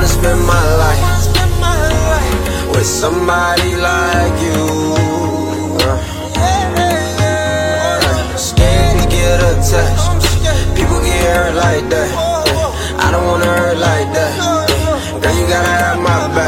wanna spend my life with somebody like you. Scared to get attached. People get hurt like that. I don't wanna hurt like that. Girl, you gotta have my back.